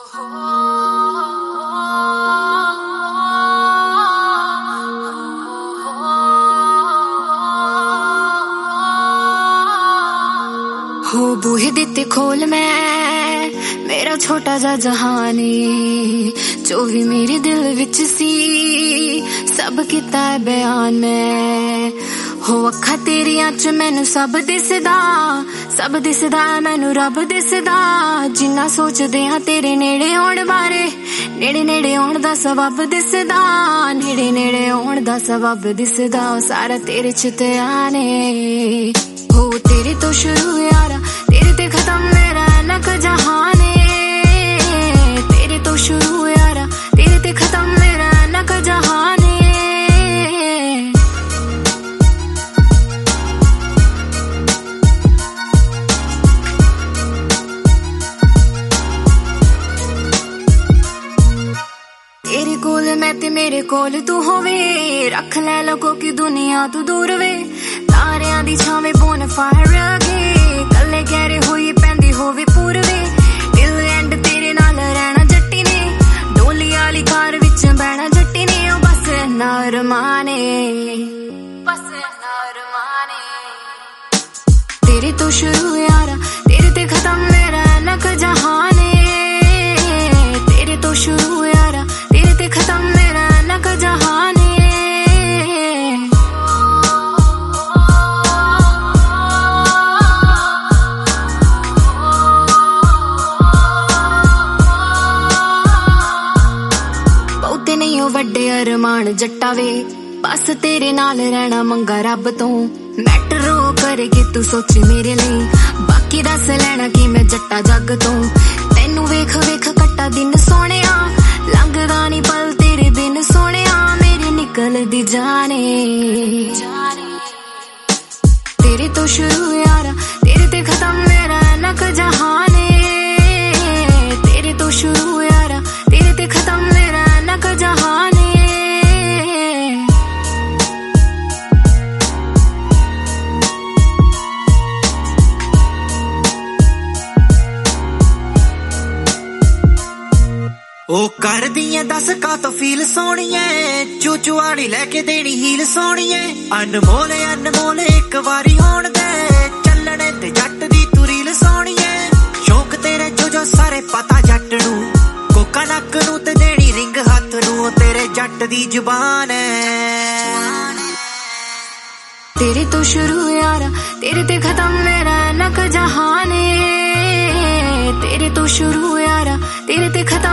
हो बूहे दिते खोल मैं मेरा छोटा जा जहानी जो भी मेरे दिल विच सी सब किता है बयान मैं हो अखा तेरिया च मैनू सब दिसदा मैनू रब दिसदा जिन्ना सोचदे हाँ तेरे नेड़े आउण बारे नेड़े आउण दा सबब दिसदा नेड़े आउण दा सबब दिसदा सारा तेरे च ते आने हो तेरे तो शुरू यारा तेरे ते खत्म मेरा नक जहाने तेरे तो शुरू यारा तेरे ते खत्म मेरा नक जहाने तेरे कोल मैं ते मेरे कोल तू होवे रख ले लोगों की दुनिया तू दूर वे तारियां दी छावे बोन फायर अगे कल्ले गहरे होई पैंदी होवे पूरवे दिल एंड तेरे नाल रहना जट्टी ने डोली वाली कार विच बहना जट्टी ने ओ बस नार माने तेरे तो शुरू यारा तेरे ते खत्म मेरा नक जहाने तेरे तो शुरू यारा तेरे ते खत्म मेरा नक जहाने नहीं हो वड्डे अरमान जट्टा वे बस तेरे नाल रहना मंगा रब तो मैटरो करेगी तू सोच मेरे लिए बाकी दस लेना कि मैं जट्टा जग तो तेनू वेख कट्टा दिन सोने लंघदा नी पल तेरे बिन सोने मेरे निकल दी जाने तेरे तो शुरू यारा तेरे ते खत्म मेरा नक जहाने तेरे तो शुरू यारा तेरे ते खत्म मेरा नक जहाने ओ कर दिए दस का तो फील सोनी है चूचुआड़ी लेके देनी हील सोनी है अनमोले एक बारी होण दे चलने ते जट दी तू रील सोनी है शौक तेरे जो सारे पता जट नू कोका नक नू ते देनी रिंग हाथ नू तेरे जट दी जुबान है तेरे तो शुरू यारा तेरे ते खत्म मेरा नक जहाने तेरे तो शुरू यारा तेरे ते खत्म